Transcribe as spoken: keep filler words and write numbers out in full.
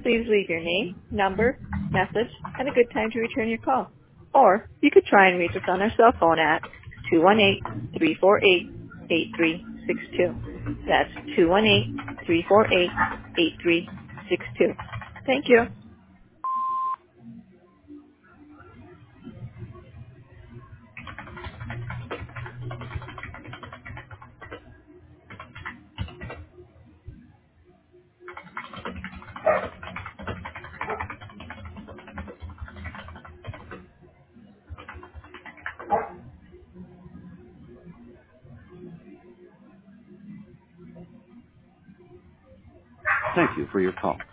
Please leave your name, number, message, and a good time to return your call. Or you could try and reach us on our cell phone at two one eight, three four eight, eight three six two. That's two one eight, three four eight, eight three six two. Thank you. Thank you for your call.